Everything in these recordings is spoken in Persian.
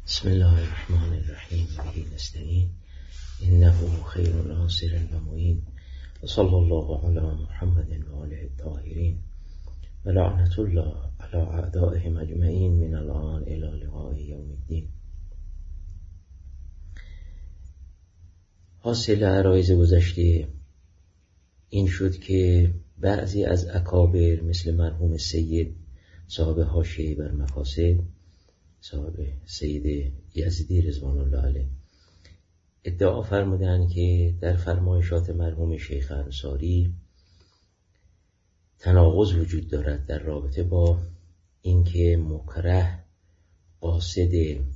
بسم الله الرحمن الرحیم به نستعین انه خیر ناصر و معین و صلی الله علی محمد و آله الطاهرین و لعنت الله علی اعدائهم اجمعین من الان الی لقاء یوم الدین. حاصل عرایض گذشته این شد که بعضی از اکابر مثل مرحوم سید صاحب حاشیه بر مفاسد، صاحب سید یزدی رضوان الله علیه، ادعا فرمودند که در فرمایشات مرحوم شیخ انصاری تناقض وجود دارد در رابطه با اینکه مکره قاصد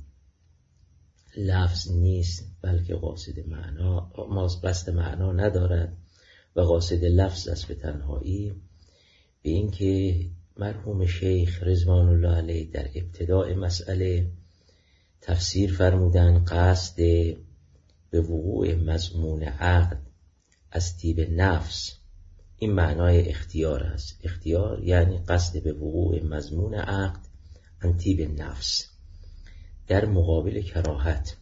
لفظ نیست بلکه قاصد معنا، قصد معنا ندارد و قاصد لفظ است به تنهایی. به اینکه مرحوم شیخ رضوان الله علیه در ابتداء مسئله تفسیر فرمودن قصد به وقوع مضمون عقد از طیب نفس، این معنای اختیار است. اختیار یعنی قصد به وقوع مضمون عقد از طیب نفس در مقابل کراهت،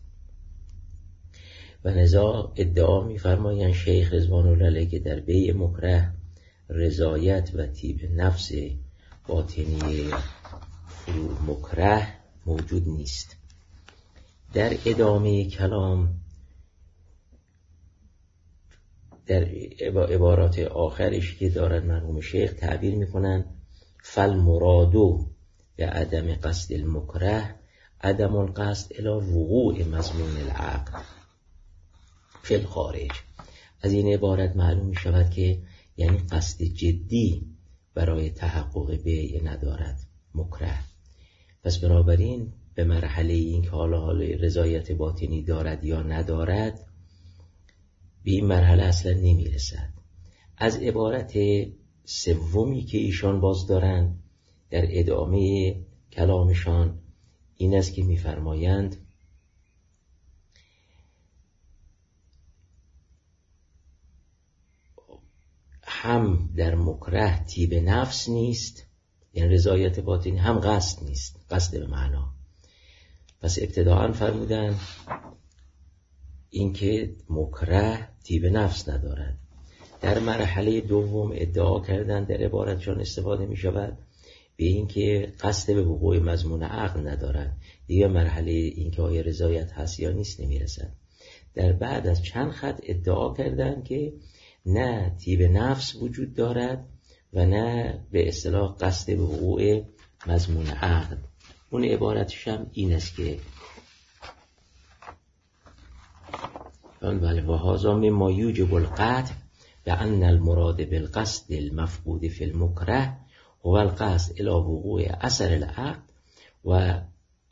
و لذا ادعا می‌فرمایند شیخ رضوان الله علیه که در بیع مکره رضایت و طیب نفس باطنی مکره موجود نیست. در ادامه کلام در عبارات آخرش که دارد مرحوم شیخ تعبیر میکنن فالمرادو به عدم قصد المکره عدم القصد الی وقوع مضمون العقد فی الخارج. از این عبارت معلوم می شود که یعنی قصد جدی برای تحقق بیع ندارد مکره. پس بنابراین به مرحله این که حالا رضایت باطنی دارد یا ندارد به این مرحله اصلا نمی رسد. از عبارت سومی که ایشان باز دارند در ادامه کلامشان این است که می فرمایند هم در مکره طیب نفس نیست، یعنی رضایت باطنی، هم قصد نیست، قصد به معنا. پس ابتداءً فرمودن اینکه مکره طیب نفس ندارد. در مرحله دوم ادعا کردن در عبارتشان استفاده می شود به اینکه قصد به وقوع مضمون عقد ندارد. دیگه مرحله اینکه آیا رضایت هست یا نیست نمی رسد. در بعد از چند خط ادعا کردن که نه طیب نفس وجود دارد و نه به اصطلاح قصد به وقوع مضمون عقد. اون عبارتش هم این است که و هذا مما یوجب القطع بأن المراد بالقصد المفقود في المکره هو القصد الى وقوع اثر العقد و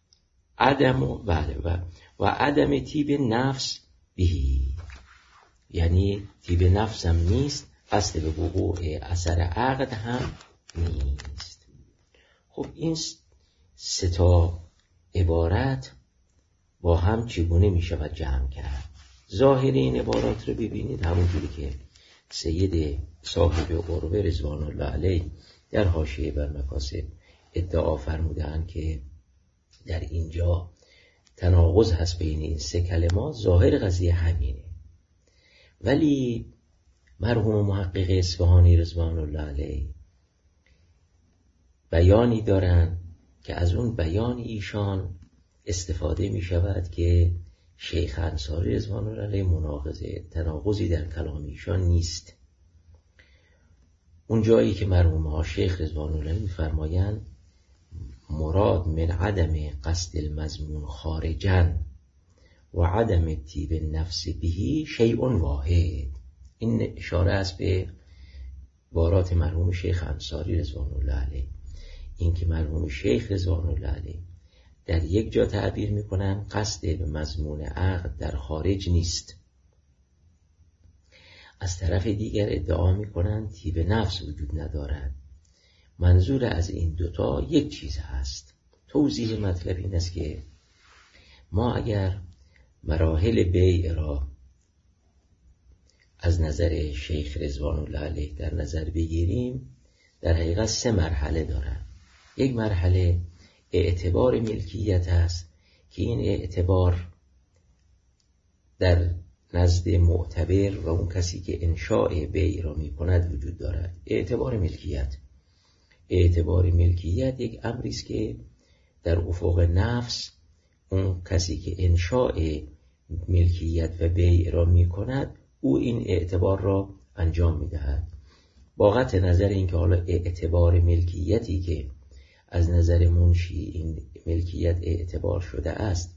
عدم طیب نفس بهی، یعنی طیب نفس هم نیست، قصد به وقوع اثر عقد هم نیست. خب این سه تا عبارت با هم چگونه می شود جمع کرد؟ ظاهر این عبارات رو ببینید همونجوری که سید صاحب قربه رضوان الله علیه در حاشیه بر مفاسد ادعا فرمودند که در اینجا تناقض هست بین این سه کلمات. ظاهر قضیه همینه، ولی مرحوم محقق اصفهانی رضوان الله علیه بیانی دارن که از اون بیان ایشان استفاده می شود که شیخ انصاری رضوان الله علیه مناقضه، تناقضی در کلام ایشان نیست. اون جایی که مرحوم شیخ رضوان الله علیه می فرمایند مراد من عدم قصد المضمون خارجا و عدم طیب نفس بهی شیء واحد. این اشاره است به عبارات مرحوم شیخ انصاری رضوان الله علیه. این که مرحوم شیخ رضوان الله علیه در یک جا تعبیر میکنن قصد به مضمون عقد در خارج نیست، از طرف دیگر ادعا میکنن طیب نفس وجود ندارد. منظور از این دوتا یک چیز هست. توضیح مطلب این است که ما اگر مراحل بیع را از نظر شیخ رضوان الله علیه در نظر بگیریم در حقیقت سه مرحله دارن. یک مرحله اعتبار ملکیت است که این اعتبار در نزد معتبر و اون کسی که انشاء بیع را می کند وجود دارد. اعتبار ملکیت یک امری است که در افق نفس اون کسی که انشاء ملکیت و بیع را می کند او این اعتبار را انجام می دهد. با قطع نظر اینکه حالا اعتبار ملکیتی که از نظر منشی این ملکیت اعتبار شده است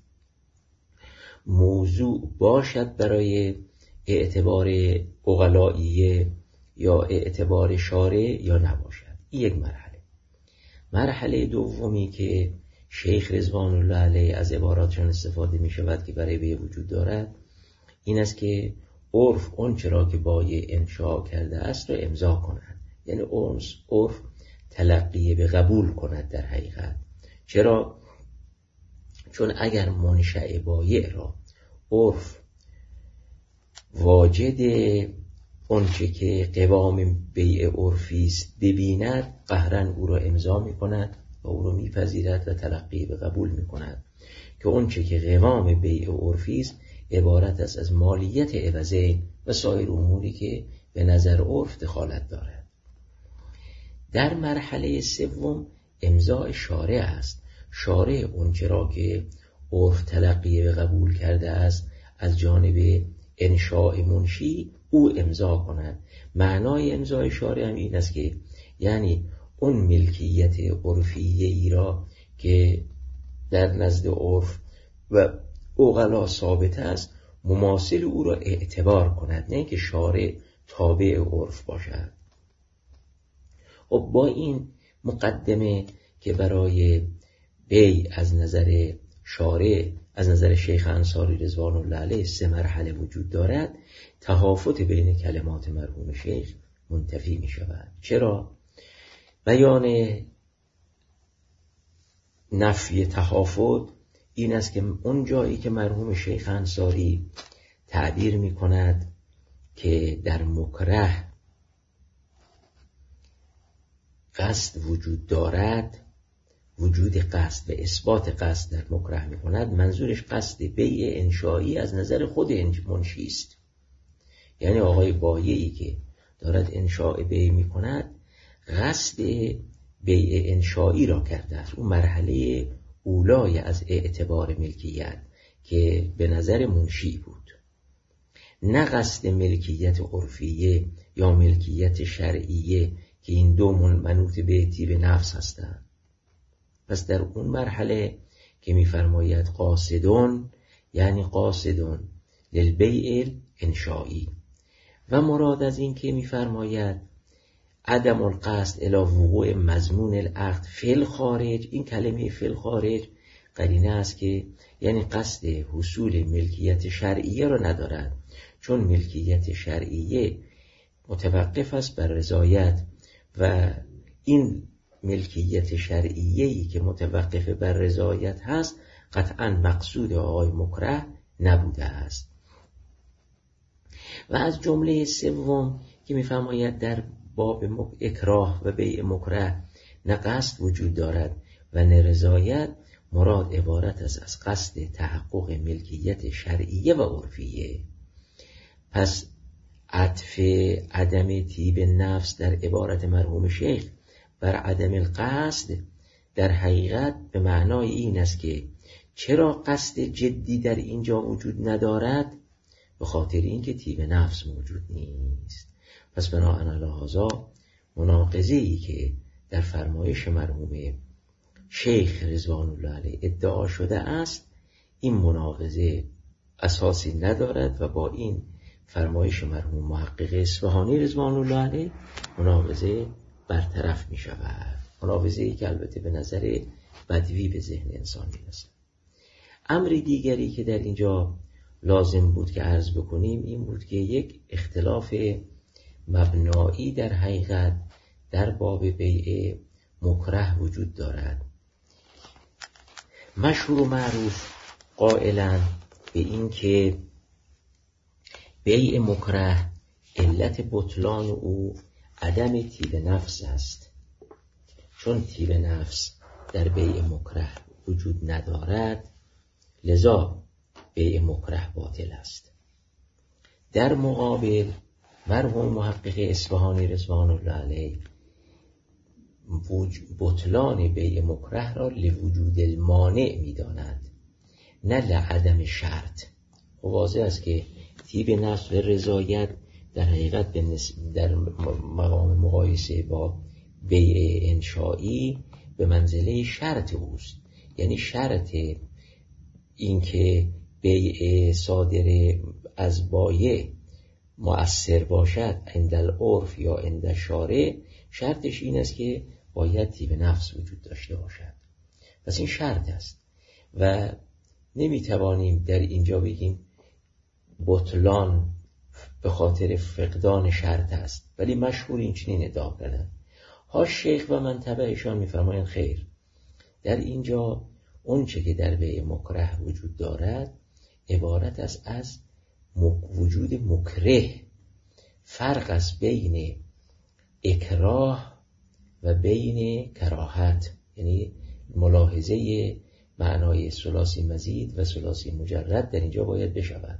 موضوع باشد برای اعتبار عقلائیه یا اعتبار شارع یا نباشد. این یک مرحله دومی که شیخ رضوان الله علیه از عباراتشان استفاده می شود که برای بیع وجود دارد این است که عرف اون چرا که بایع انشاء کرده است را امضا کند. یعنی عرف تلقی به قبول کند. در حقیقت چرا؟ چون اگر منشأ بایع را عرف واجد اونچه که قوام بیع عرفی است ببیند قهرن او را امضا می کند و او را میپذیرد و تلقی به قبول می کند که اونچه که قوام بیع عرفی است عبارت است از مالیت عوضین و سایر اموری که به نظر عرف دخالت دارد. در مرحله سوم امضاء شارع است. شارع اونچه را که عرف تلقی به قبول کرده است از جانب انشاء منشی او امضا کند. معنای امضای شارع هم این است که یعنی اون ملکیت عرفیه ای را که در نزد عرف و عقلا ثابت است مماثل او را اعتبار کند، نه که شارع تابع عرف باشد. و با این مقدمه که برای بیع از نظر شارع از نظر شیخ انصاری رضوان الله علیه 3 مرحله وجود دارد، تهافت بین کلمات مرحوم شیخ منتفی می شود. چرا؟ بیان نفی تهافت این است که اون جایی که مرحوم شیخ انصاری تعبیر می کند که در مکره قصد وجود دارد، وجود قصد و اثبات قصد در مکره می کند، منظورش قصد بیع انشایی از نظر خود منشی است. یعنی آقای بایعی که دارد انشاء بیع می کند قصد بیع انشایی را کرده است. اون مرحله اولای از اعتبار ملکیت که به نظر منشی بود، نه قصد ملکیت عرفیه یا ملکیت شرعیه که این دو منوط به طیب نفس هستند. پس در اون مرحله که می‌فرماید قاصدون، یعنی قاصدون للبیع انشایی، و مراد از این که می‌فرماید عدم القصد الی وقوع مضمون العقد فی الخارج، این کلمه فی الخارج قرینه است که یعنی قصد حصول ملکیت شرعیه را ندارد، چون ملکیت شرعیه متوقف است بر رضایت و این ملکیت شرعیه‌ای که متوقف بر رضایت هست قطعاً مقصود آقای مکره نبوده است. و از جمله سوم که می‌فرماید در باب اکراه و بیع مکره نه قصد وجود دارد و نه رضایت، مراد عبارت است از قصد تحقق ملکیت شرعیه و عرفیه. پس عطف عدم طیب نفس در عبارت مرحوم شیخ بر عدم القصد در حقیقت به معنای این است که چرا قصد جدی در اینجا وجود ندارد؟ به خاطر اینکه طیب نفس موجود نیست. پس بناء علی هذا مناقضه‌ای که در فرمایش مرحوم شیخ رضوان الله علیه ادعا شده است، این مناقضه اساسی ندارد و با این فرمایش مرحوم محقق اصفهانی رضوان الله علیه مناقضه برطرف می شود. مناقضه‌ای که البته به نظر بدوی به ذهن انسان می رسد. امر دیگری که در اینجا لازم بود که عرض بکنیم این بود که یک اختلاف مبنایی در حقیقت در باب بیع مکره وجود دارد. مشهور و معروف قائلا به این که بیع مکره علت بطلان او عدم طیب نفس است. چون طیب نفس در بیع مکره وجود ندارد، لذا بیع مکره باطل است. در مقابل مرحوم محقق اصفهانی رضوان الله علیه بطلان بیع مکره را لوجود المانع می‌داند، نه لعدم شرط. واضح است که طیب نفس و رضایت در حقیقت در مقام مقایسه با بیع انشایی به منزله شرط اوست. یعنی شرط این که بیع صادر از بایع مؤثر باشد عند العرف یا عند شارع، شرطش این است که باید طیب نفس وجود داشته باشد. پس این شرط است و نمیتوانیم در اینجا بگیم بطلان به خاطر فقدان شرط است، ولی مشهور این چنین ادعا کردند. ها شیخ و من تبعشان میفرمایند خیر، در اینجا اون چه که در بیع مکره وجود دارد عبارت است از وجود مکره. فرق است بین اکراه و بین کراهت، یعنی ملاحظه معنای ثلاثی مزید و ثلاثی مجرد در اینجا باید بشود.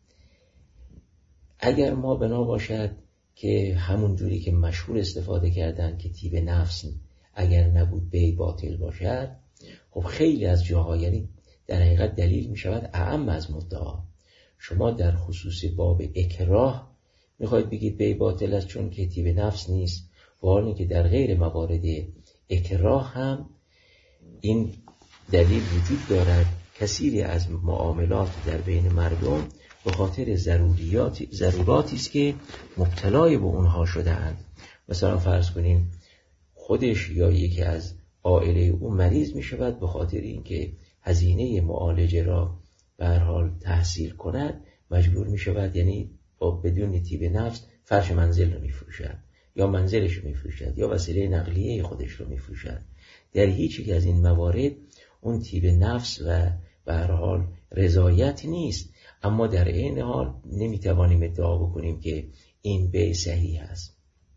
اگر ما بنا باشد که همون جوری که مشهور استفاده کردن که طیب نفس اگر نبود بیع باطل باشد، خب خیلی از جاها یعنی در حقیقت دلیل می شود اعم از مدعا. شما در خصوص باب اکراه میخواید بگید بیع باطل است چون که طیب نفس نیست، و حالی که در غیر موارد اکراه هم این دلیل وجود دارد. کثیری از معاملات در بین مردم به خاطر ضروراتی است که مبتلای به اونها شده اند. مثلا فرض کنیم خودش یا یکی از عائله او مریض می شود، به خاطر اینکه هزینه معالجه را به هر حال تحصیل کند مجبور می شود، یعنی بدون طیب نفس فرش منزل رو می فروشد یا منزلش رو می فروشد یا وسیله نقلیه خودش رو می فروشد. در هیچ یک از این موارد اون طیب نفس و به هر حال رضایت نیست، اما در این حال نمیتوانیم ادعا بکنیم که این بیع صحیح است.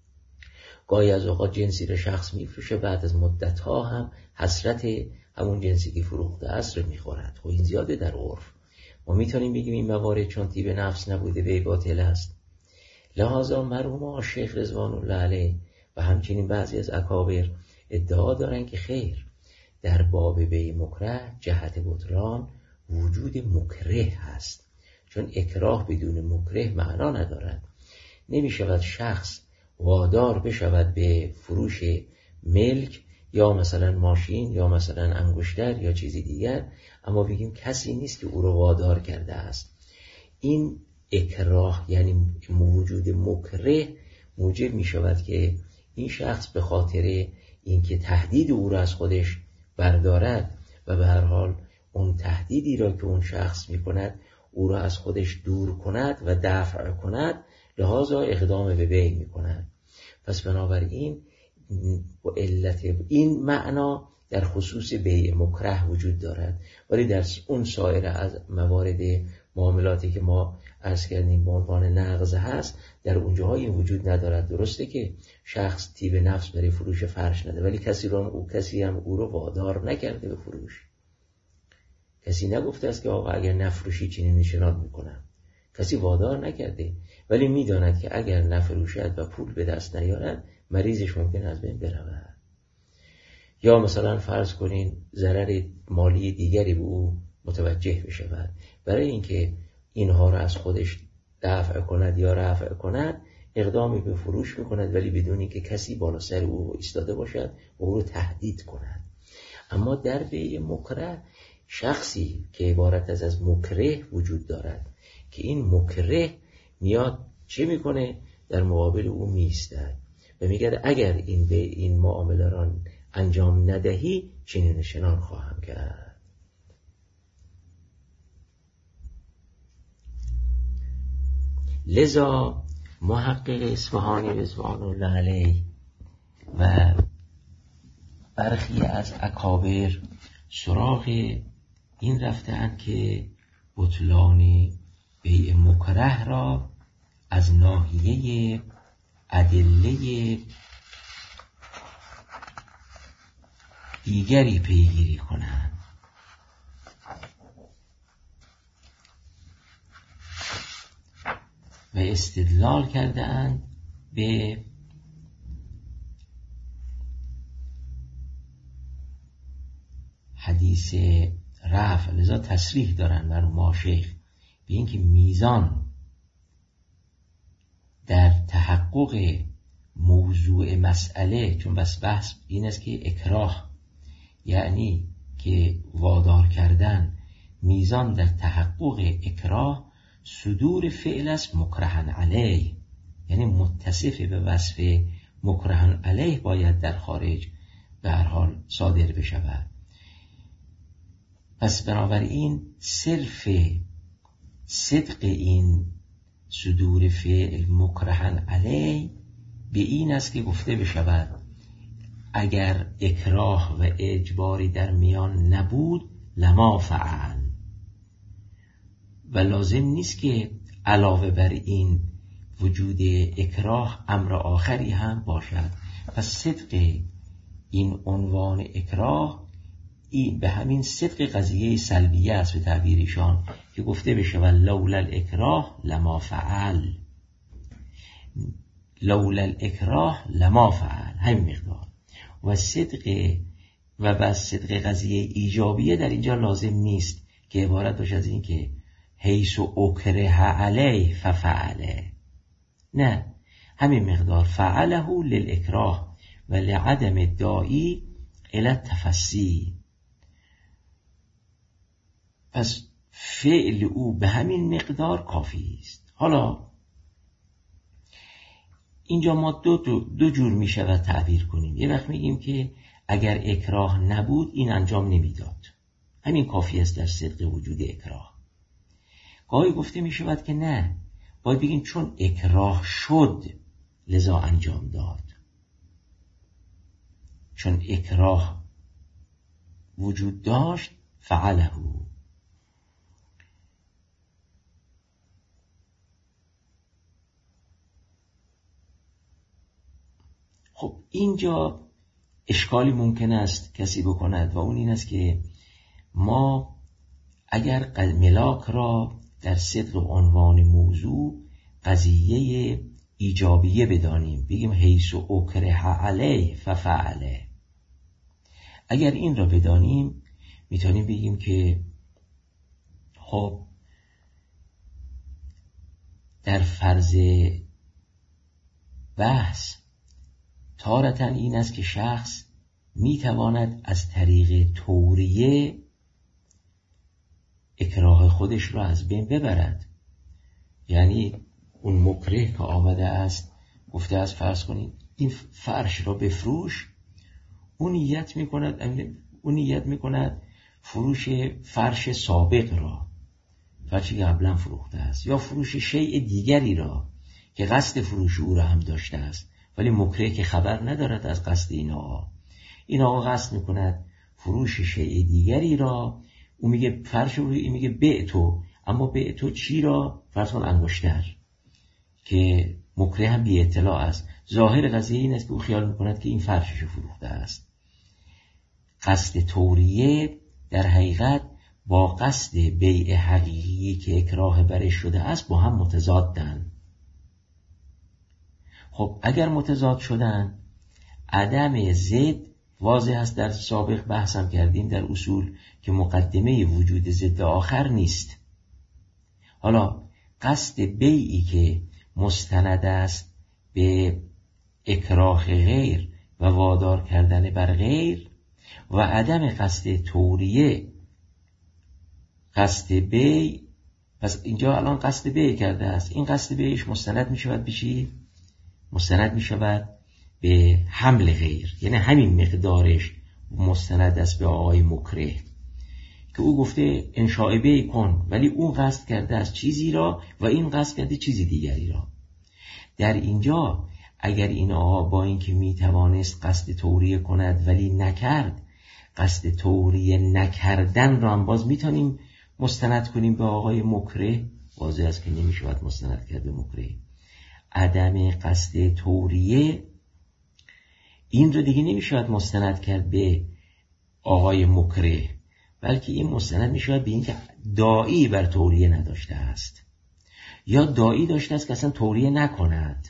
گاهی از اوقات جنسی را شخص میفروشه، بعد از مدت‌ها هم حسرت همون جنسی که فروخته است رو میخورد. خب این زیاده در عرف. ما میتونیم بگیم این موارد چون طیب نفس نبوده بیع باطل است. لذا مرحوم شیخ رضوان الله علیه و همچنین بعضی از اکابر ادعا دارن که خیر، در باب بیع مکره جهت بطلان وجود مکره هست، چون اکراه بدون مکره معنا ندارد. نمی شود شخص وادار بشود به فروش ملک یا مثلا ماشین یا مثلا انگشتر یا چیزی دیگر، اما بگیم کسی نیست که او رو وادار کرده است. این اکراه یعنی وجود مکره موجب می شود که این شخص به خاطر اینکه تهدید او را از خودش بردارد و به هر حال اون تهدیدی را که اون شخص می کند او را از خودش دور کند و دفع کند، لذا اقدام به بیع می کند. پس بنابراین علت این معنا در خصوص بیع مکره وجود دارد، ولی در اون سایر از موارد معاملاتی که ما عرض کردیم به عنوان نقض هست، در اونجاها این وجود ندارد. درسته که شخص طیب نفس برای فروش فرش نده، ولی کسی هم او رو وادار نکرده به فروش. کسی نگفته است که آقا اگر نفروشی چنین نشنات میکنم. کسی وادار نکرده، ولی میداند که اگر نفروشد و پول به دست نیارد مریضش ممکن از بین برود. یا مثلا فرض کنین ضرر مالی دیگری به او متوجه بشود، برای اینکه اینها را از خودش دفع کند یا رفع کند اقدامی به فروش میکند، ولی بدون اینکه کسی بالا سر او ایستاده باشد و او رو تهدید کند. اما در بیع مکره شخصی که عبارت از مکره وجود دارد که این مکره میاد چه میکنه؟ در مقابل او میستد و میگه اگر این معامله را انجام ندهی چنین شنان خواهم کرد. لذا محقق اصفهانی رضوان الله علیه و برخی از اکابر سراغ این رفتند که بطلان بیع مکره را از ناحیه ادله دیگری پیگیری کنند. و استدلال کرده اند به حدیث رفع، لذا تصریح دارن بر ما شیخ به اینکه میزان در تحقق موضوع مسئله، چون بحث این است که اکراه یعنی که وادار کردن، میزان در تحقق اکراه صدور فعل است مکرهن علیه، یعنی متصف به وصف مکرهن علیه باید در خارج به هر حال صادر بشود. پس بنابراین صرف صدق این صدور فعل مکرهن علیه به این است که گفته بشود اگر اکراه و اجباری در میان نبود لما فعل، و لازم نیست که علاوه بر این وجود اکراه امر آخری هم باشد. پس صدق این عنوان اکراه این به همین صدق قضیه سلبیه است به تعبیر ایشان که گفته بشه و لولا الاکراه لما فعل، لولا الاکراه لما فعل، همین مقدار. و صدق و بس صدق قضیه ایجابیه در اینجا لازم نیست که عبارت باشه از این که حیث اکره علیه ففعله، نه، همین مقدار فعله للاکراه و لعدم داعی الی التفسی. پس فعل او به همین مقدار کافی است. حالا اینجا ما دو جور می شود تعبیر کنیم. یه وقت میگیم که اگر اکراه نبود این انجام نمیداد، همین کافی است در صدق وجود اکراه. گاهی گفته می شود که نه، باید بگیم چون اکراه شد لذا انجام داد، چون اکراه وجود داشت فعله. خب اینجا اشکالی ممکن است کسی بکند و اون این است که ما اگر ملاک را در صدق عنوان موضوع قضیه ایجابیه بدانیم، بگیم حیث اکره علیه ففعله، اگر این را بدانیم میتونیم بگیم که خب در فرض بحث تارتاً این است که شخص میتواند از طریق توریه اکراه خودش را از بین ببرد. یعنی اون مکره که آمده است گفته است فرض کنید این فرش را بفروش، اون نیت میکند فروش فرش سابق را، فرشی که قبلا فروخته است، یا فروش شیء دیگری را که قصد فروش او را هم داشته است، ولی مکره که خبر ندارد از قصد این آقا قصد میکند فروش شیء دیگری را، او میگه فرش رو، این میگه بعتو، اما بعتو چی را؟ فرض کن انگشتر، که مکره هم بی اطلاع است. ظاهر قضیه این است که او خیال میکند که این فرشش رو فروخته است. قصد توریه در حقیقت با قصد بیع حقیقی که اکراه برش شده است با هم متضادن. خب اگر متضاد شدن، عدم ضد واضح است، در سابق بحثم کردیم در اصول که مقدمه وجود ضد آخر نیست. حالا قصد بیعی که مستند است به اکراه غیر و وادار کردن بر غیر و عدم قصد توریه قصد بیع، پس اینجا الان قصد بیع کرده است، این قصد بیعش مستند می شود به چی؟ مستند می شود به حمل غیر، یعنی همین مقدارش مستند است به آقای مکره که او گفته انشاء بیع کن، ولی اون قصد کرده از چیزی را و این قصد کرده چیزی دیگری را. در اینجا اگر این آقا با اینکه می توانست قصد توریه کند ولی نکرد، قصد توریه نکردن را هم باز میتونیم مستند کنیم به آقای مکره، واضح است که نمی شود مستند کرد به مکره. عدم قصد توریه این رو دیگه نمی شود مستند کرد به آقای مکره، بلکه این مستند می شود به این که داعی بر توریه نداشته است. یا داعی داشته است که اصلا توریه نکند.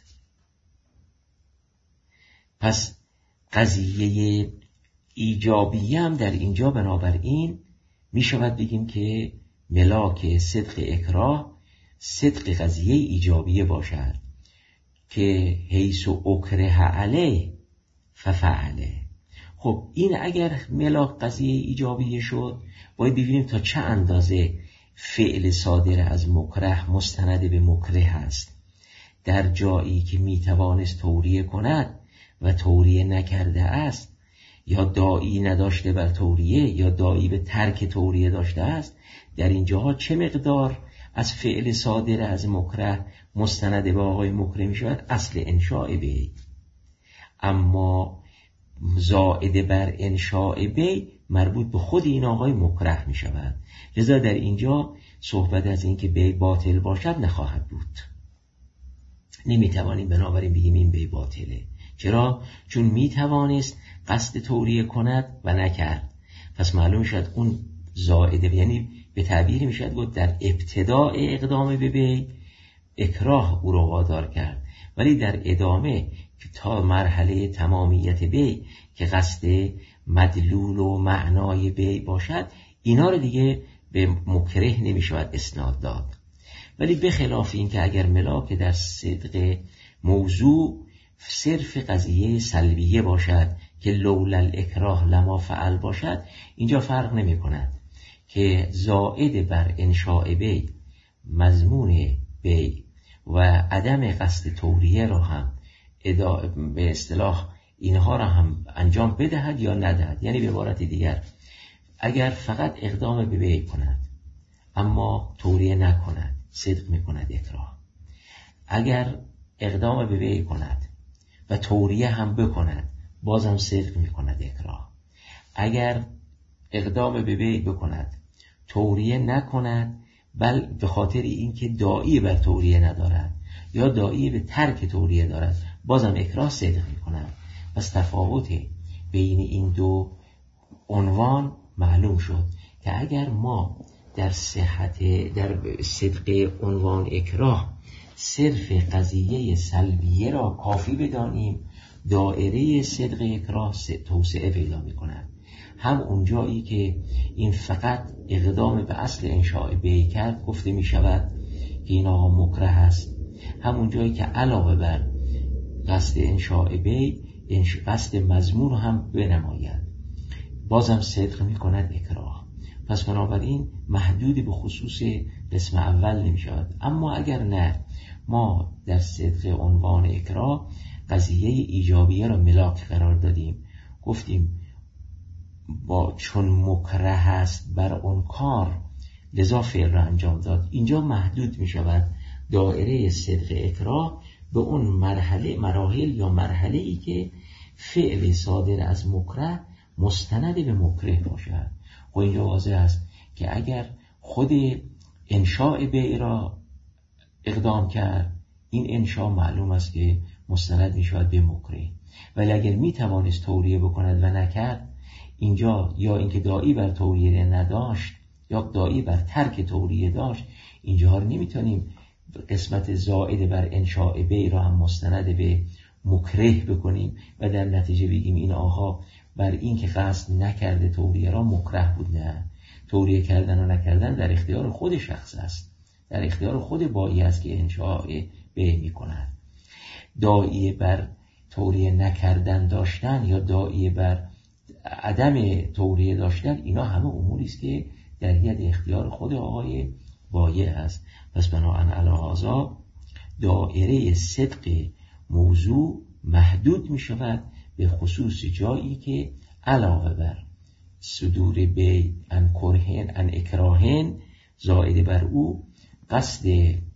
پس قضیه ایجابیه هم در اینجا بنابراین می شود بگیم که ملاک صدق اکراه صدق قضیه ایجابیه باشد که حیث اکره علیه ففعله. خب این اگر ملاک قضیه ایجابیه شد، باید ببینیم تا چه اندازه فعل صادر از مکره مستند به مکره است. در جایی که میتوانست توریه کند و توریه نکرده است، یا داعی نداشته بر توریه یا داعی به ترک توریه داشته است، در این جاها چه مقدار از فعل صادر از مکره مستند به آقای مکره می شود؟ اصل انشاء بی. اما زائد بر انشاء بی مربوط به خود این آقای مکره می شود. لذا در اینجا صحبت از این که بی باطل باشد نخواهد بود. نمی توانیم بنابراین بگیم این بی باطله. چرا؟ چون می توانست قصد توریه کند و نکرد. پس معلوم شد اون زائده، یعنی به تعبیری می شود گفت در ابتداء اقدام به بی اکراه او را وادار کرد، ولی در ادامه که تا مرحله تمامیت بی که قصد مدلول و معنای بی باشد، اینا رو دیگه به مکره نمی شود اسناد داد. ولی بخلاف این که اگر ملاک در صدق موضوع صرف قضیه سلبیه باشد که لولا الاکراه لما فعل باشد، اینجا فرق نمی کند که زائد بر انشاء بی مضمون بی و عدم قصد توریه را هم به اصطلاح اینها را هم انجام بدهد یا ندهد. یعنی به عبارت دیگر اگر فقط اقدام به بی کند اما توریه نکند، صدق می کند اکراه. اگر اقدام به بی کند و توریه هم بکند، بازم صدق می کند اکراه. اگر اقدام به بی بکند توریه نکند، بل به خاطر اینکه داعی بر توریه ندارد یا داعی به ترک توریه دارد، بازم اکراه صدق می کند. پس تفاوت بین این دو عنوان معلوم شد که اگر ما در صدق عنوان اکراه صرف قضیه سلبیه را کافی بدانیم، دائره صدق اکراه توسعه پیدا می کند. هم اونجایی که این فقط اقدام به اصل انشاء بی کرد گفته می شود که این آقا مکره است، هم اونجایی که علاوه بر قصد انشاء بی قصد مضمون رو هم بنماید، بازم صدق می کند اکراه. پس بنابراین محدود به خصوص قسم اول نمی شود. اما اگر نه، ما در صدق عنوان اکراه قضیه ایجابیه را ملاک قرار دادیم، گفتیم با چون مکره است بر اون کار لذا فعل را انجام داد. اینجا محدود می شود دائره صدق اکراه به اون مراحل یا مرحله ای که فعل صادر از مکره مستند به مکره باشد. و اینجا واضح است که اگر خود انشاء بی را اقدام کرد، این انشاء معلوم است که مستند می شود به مکره. ولی اگر می توانست توریه بکند و نکرد، اینجا یا اینکه داعی بر توریه نداشت یا داعی بر ترک توریه داشت، اینجا رو نمیتونیم قسمت زائد بر انشاء بی را هم مستند به مکره بکنیم و در نتیجه بگیم این آقا بر این که قصد نکرده توریه را مکره بود. نه، توریه کردن و نکردن در اختیار خود شخص است، در اختیار خود بایی است که انشاء بی می کند. داعی بر توریه نکردن داشتن یا داعی بر عدم توریه داشتن، اینا همه اموری است که در ید اختیار خود آقای بایی است. پس بنابراین علی‌هذا دایره صدق موضوع محدود می شود به خصوص جایی که علاوه بر صدور بی ان کرهن ان اکراهن زائد بر او قصد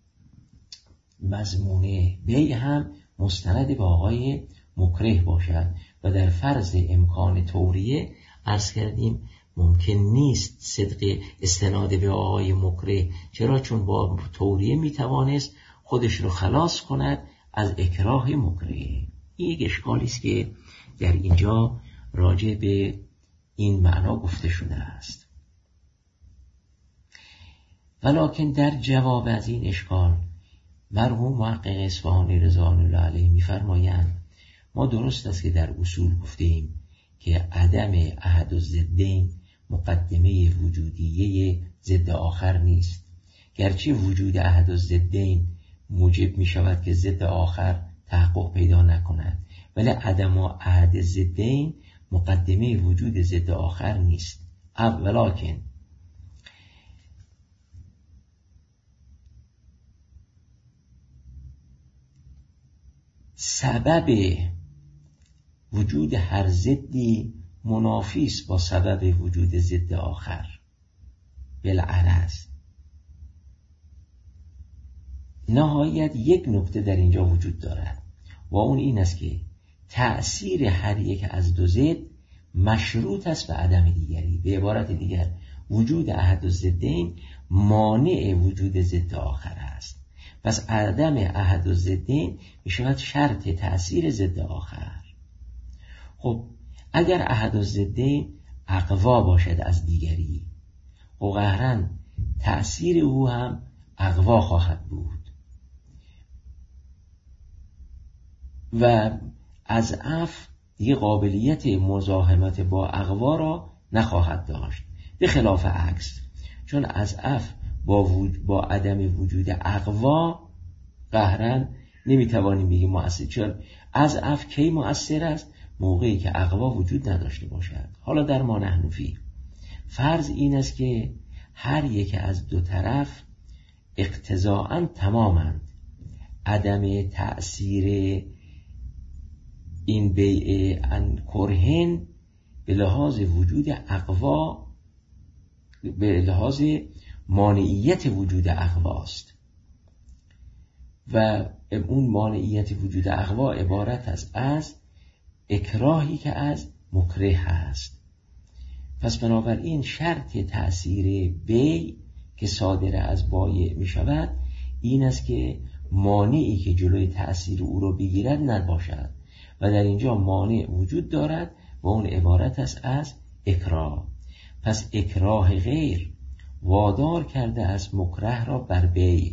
مضمون بی هم مستند به آقای مکره باشد. و در فرض امکان توریه عرض کردیم ممکن نیست صدق استناد به آقای مکره. چرا؟ چون با توریه میتوانست خودش رو خلاص کند از اکراه مکره. این یک اشکالی است که در اینجا راجع به این معنا گفته شده است. ولکن در جواب از این اشکال مرحوم محقق اصفهانی رضوان الله علیه می‌فرمایند ما درست است که در اصول گفتیم که عدم احد الضدین مقدمه وجودیه ضد آخر نیست، گرچه وجود احد الضدین موجب می شود که ضد آخر تحقق پیدا نکند، ولی عدم احد الضدین مقدمه وجود ضد آخر نیست. ولکن سبب وجود هر ضدی منافی است با سبب وجود ضد آخر. بالعرض نهایت یک نکته در اینجا وجود دارد و اون این است که تأثیر هر یک از دو ضد مشروط است به عدم دیگری. به عبارت دیگر وجود احد الضدین مانع وجود ضد آخر است. پس عدم احد الضدین می شود شرط تأثیر ضد آخر. خب اگر احد الضدین اقوا باشد از دیگری، و قهراً تأثیر او هم اقوا خواهد بود و از اف دیگه قابلیت مزاحمت با اقوا را نخواهد داشت، به خلاف عکس، چون از اف با عدم وجود اقوا قهراً نمیتوانیم بگیم مؤثر، چون از اف کی مؤثر است؟ موقعی که اقوا وجود نداشته باشد. حالا در ما نحنفی فرض این است که هر یک از دو طرف اقتضاءً تمامند. عدم تأثیر این بیع عن کرهن به لحاظ وجود اقوا، به لحاظ مانعیت وجود اقواست و اون مانعیت وجود اقوا عبارت است از اکراهی که از مکره هست. پس بنابراین شرط تأثیر بیع که صادر از بایع می شود این است که مانعی که جلوی تأثیر او را بگیرد نباشد و در اینجا مانع وجود دارد و اون عبارت است از اکراه. پس اکراه غیر وادار کرده از مکره را بر بیع.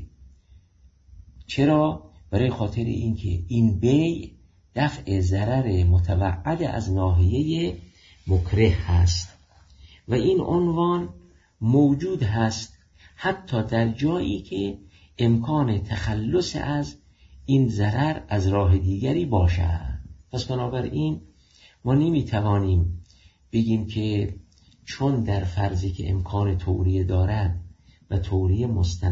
چرا؟ برای خاطر اینکه این بیع دفع ضرر متوعد از ناحیه مکره هست و این عنوان موجود هست حتی در جایی که امکان تخلص از این ضرر از راه دیگری باشد. پس بنابراین ما نمیتوانیم بگیم که چون در فرضی که امکان توریه دارد و توریه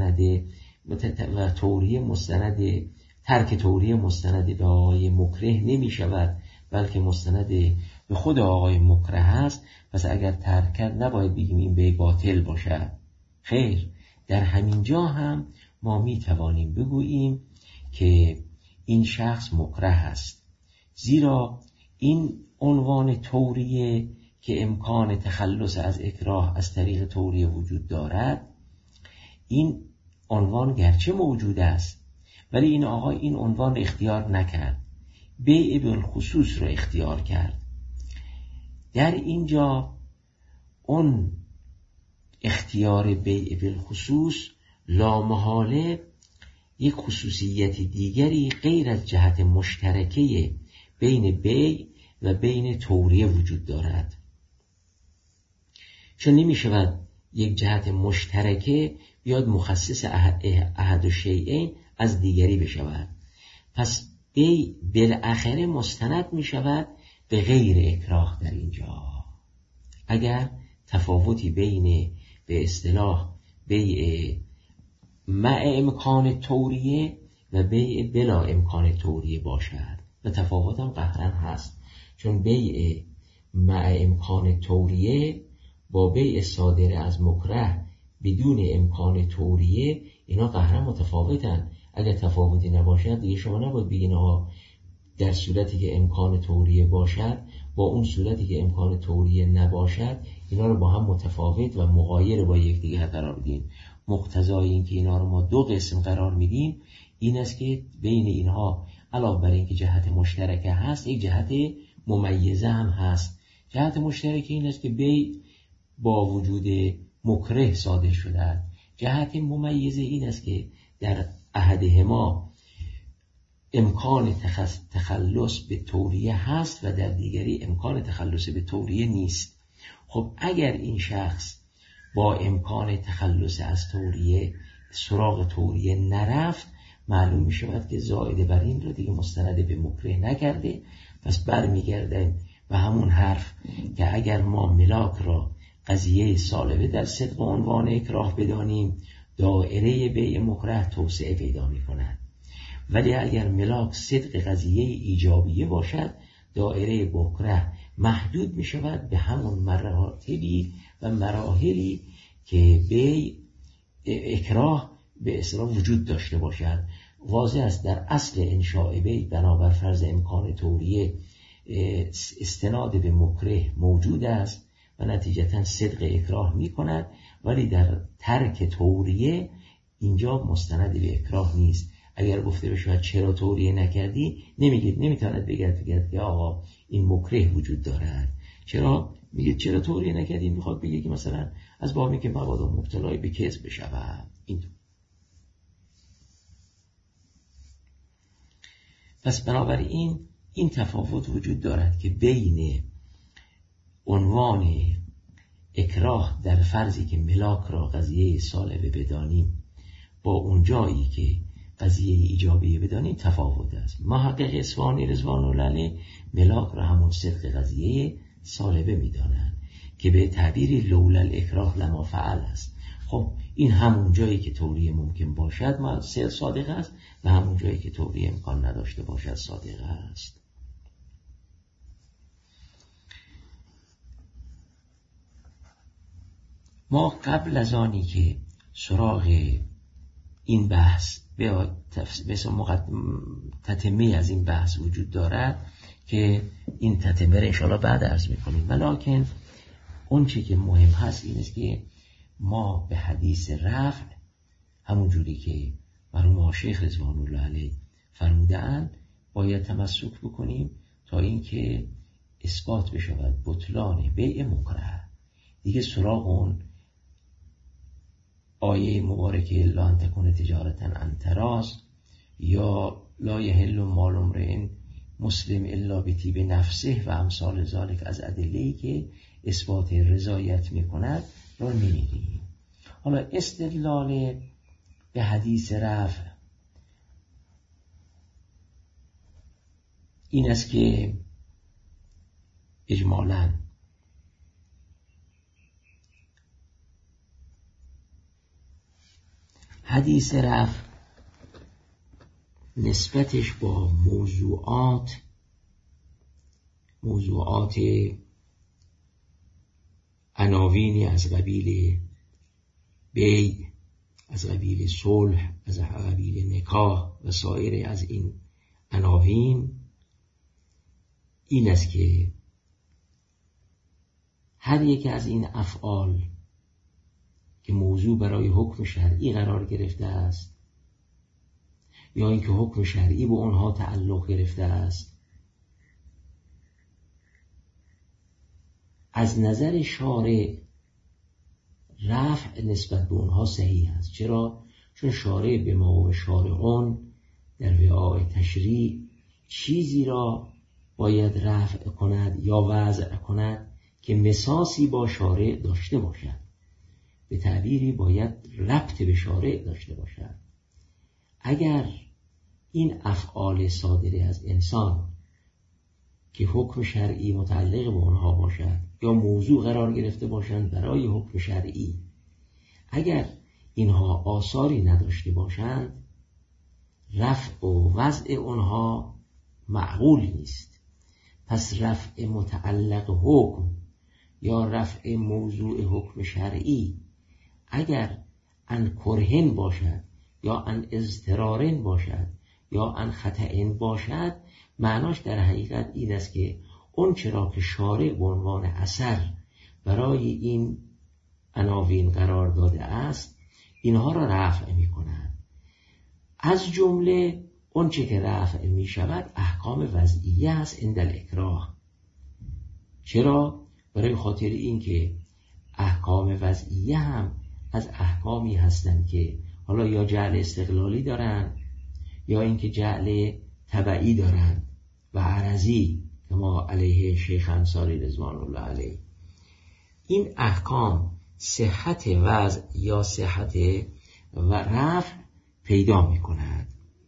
مستند ترک توریه مستند به آقای مکره نمی شود بلکه مستند به خود آقای مکره هست، پس اگر ترک کرد نباید بگیم این به باطل باشد. خیر، در همین جا هم ما می توانیم بگوییم که این شخص مکره است، زیرا این عنوان توریه که امکان تخلص از اکراه از طریق توریه وجود دارد، این عنوان گرچه موجود است ولی این آقای این عنوان اختیار نکرد، بیع بالخصوص رو اختیار کرد. در اینجا اون اختیار بیع بالخصوص لامحاله یک خصوصیت دیگری غیر از جهت مشترکه بین بیع و بین توریه وجود دارد، چون نمی شود یک جهت مشترکه بیاد مخصص احد الشیئین از دیگری بشود. پس بیع بالاخره مستند می شود به غیر اکراه. در اینجا اگر تفاوتی بین به اصطلاح بیع مع امکان توریه و بیع بلا امکان توریه باشد، و تفاوت هم قطعا هست، چون بیع مع امکان توریه با بیع صادر از مکره بدون امکان توریه اینا قطعا متفاوتن. اگر تفاوتی نباشد دیگه شما نباید بگین آقا در صورتی که امکان توریه باشد با اون صورتی که امکان توریه نباشد اینا رو با هم متفاوت و مغایر با یکدیگر قرار بدیم. مقتضای این که اینا رو ما دو قسم قرار میدیم این است که بین اینها علاوه بر این که جهت مشترکه هست یک جهت ممیزه هم هست. جهت مشترکه این است که بیع با وجود مکره صادر شده است. جهت ممیزه این است که در احدهما امکان تخلص به توریه هست و در دیگری امکان تخلص به توریه نیست. خب اگر این شخص با امکان تخلص از توریه سراغ توریه نرفت، معلوم می شود که زائد بر این را دیگه مستند به مکره نکرده. پس برمیگردیم و همون حرف که اگر ما ملاک را قضیه سالبه در صدق عنوان اکراه بدانیم، دائره بیع مکره توسعه پیدا می کند. ولی اگر ملاک صدق قضیه ایجابیه باشد، دائره مکره محدود می شود به همون مراتبی و مراحلی که بیع اکراه به اصطلاح وجود داشته باشد. واضح است در اصل انشاء بیع بنابر فرض امکان توریه استناد به مکره موجود است و نتیجتا صدق اکراه می کند، ولی در ترک توریه اینجا مستند به اکراه نیست. اگر گفته بشه چرا توریه نکردی، نمیتواند بگید که آقا این مکره وجود دارد. چرا میگه چرا توریه نکردی؟ میخواد بگه که مثلا از بابی که مبادا مبتلای به کذب بشود. پس بنابراین این تفاوت وجود دارد که بین عنوان اکراه در فرضی که ملاک را قضیه سالبه بدانیم با اون جایی که قضیه ایجابیه بدانیم تفاوت است. محقق اصفهانی رضوان الله علیه ملاک را همون صدق قضیه سالبه میدانند که به تعبیری لولا الاکراه لما فعل است. خب این همون جایی که توریه ممکن باشد صادق است و همون جایی که توریه امکان نداشته باشد صادق است. ما قبل از آنی که سراغ این بحث به تتمه از این بحث وجود دارد که این تتمه را انشاءالله بعد عرض میکنیم، ولیکن اون چی که مهم هست این است که ما به حدیث رفع همون جوری که مرحوم شیخ رضوان الله علیه فرمودند باید تمسک بکنیم تا اینکه اثبات بشود بطلان بیع مکره. دیگه سراغ اون آیه مبارکه لا ان تکون تجارتا عن تراض یا لا یحل مال امرئ مسلم الا بطیب نفسه و امثال ذالک از ادله‌ای که اثبات رضایت میکند را نمی‌ریم. حالا استدلال به حدیث رفع این است که اجمالاً حدیث رفع نسبتش با موضوعات عناوینی از قبیل بیع، از قبیل صلح، از قبیل نکاح و سایر از این عناوین این است که هر یک از این افعال که موضوع برای حکم شرعی قرار گرفته است یا اینکه حکم شرعی به آنها تعلق گرفته است، از نظر شارع رفع نسبت به اونها صحیح است. چرا؟ چون شارع به ما و شارعون در وعاء تشریع چیزی را باید رفع کند یا وضع کند که مساسی با شارع داشته باشد، به تعبیری باید ربط به شارع داشته باشد. اگر این افعال صادره از انسان که حکم شرعی متعلق به آنها باشد یا موضوع قرار گرفته باشند برای حکم شرعی، اگر اینها آثاری نداشته باشند رفع و وضع آنها معقول نیست. پس رفع متعلق حکم یا رفع موضوع حکم شرعی اگر ان کرهن باشد یا ان اضطرارن باشد یا ان خطأن باشد، معناش در حقیقت این است که اون چرا که شارع به عنوان اثر برای این عناوین قرار داده است اینها را رفع می کند. از جمله اون چه که رفع می شود احکام وضعیه است عند الاکراه. چرا؟ برای خاطر این که احکام وضعیه هم از احکامی هستند که حالا یا جعل استقلالی دارن یا اینکه جعل تبعی دارن و عرضی که ما علیه شیخ انصاری رضوان الله علیه. این احکام صحت وضع یا صحت و رفع پیدا می کند.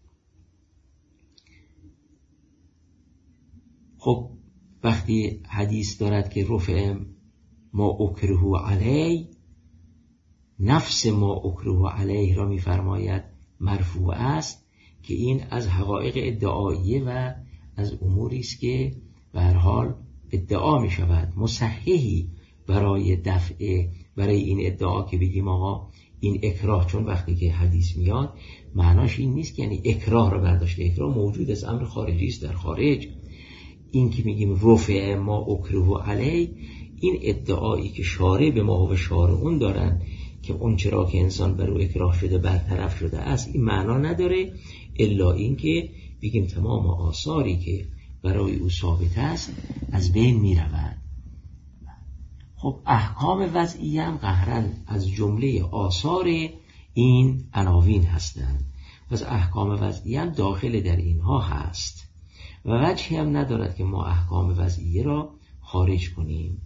خب وقتی حدیث دارد که رفع ما اکره علیه، نفس ما اکره علیه را می فرماید مرفوع است که این از حقایق ادعاییه و از اموری است که به هر حال ادعا می شود. مصححی برای دفع برای این ادعا که بگیم آقا این اکراه، چون وقتی که حدیث میاد معناش این نیست که یعنی اکراه رو برداشته، اکراه موجود است، امر خارجی است در خارج. این که میگیم رفع ما اکره علی، این ادعایی که شارع به ما و شارعون دارن که اون چرا که انسان بر او اکراه شده برطرف شده است، این معنا نداره الا این که بگیم تمام آثاری که برای او ثابت است از بین می رود. خب احکام وضعیه هم قهرن از جمله آثار این عناوین هستند، پس احکام وضعیه هم داخل در اینها هست و وجهی هم ندارد که ما احکام وضعیه را خارج کنیم.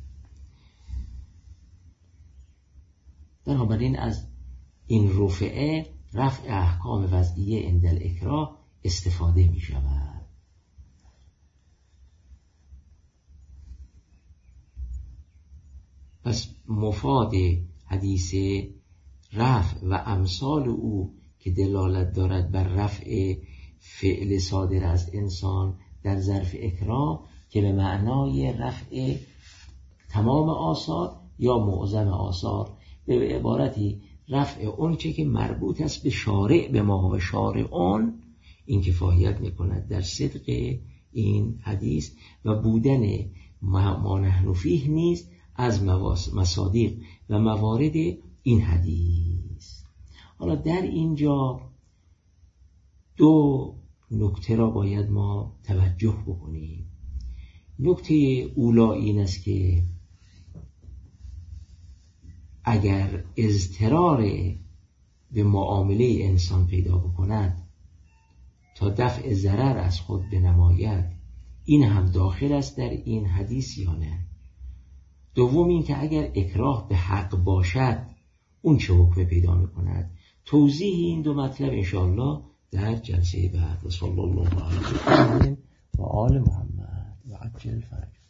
بنابراین از این رفع احکام وضعیه عند الاکراه استفاده می شود. پس مفاد حدیث رفع و امثال او که دلالت دارد بر رفع فعل صادر از انسان در ظرف اکراه که به معنای رفع تمام آثار یا معظم آثار، به عبارتی رفع اون چه که مربوط است به شارع به ما و شارعون، این کفایت میکند در صدق این حدیث و بودن ما نحن فیه نیست از مصادیق و موارد این حدیث. حالا در اینجا دو نکته را باید ما توجه بکنیم. نکته اولا این است که اگر اضطرار به معامله انسان پیدا بکند تا دفع ضرر از خود بنماید، این هم داخل است در این حدیث یا نه؟ دوم این که اگر اکراه به حق باشد اون چه حکم پیدا میکند؟ توضیح این دو مطلب انشاءالله در جلسه بعد. و صلی الله علیه و آل محمد و عجل فرج.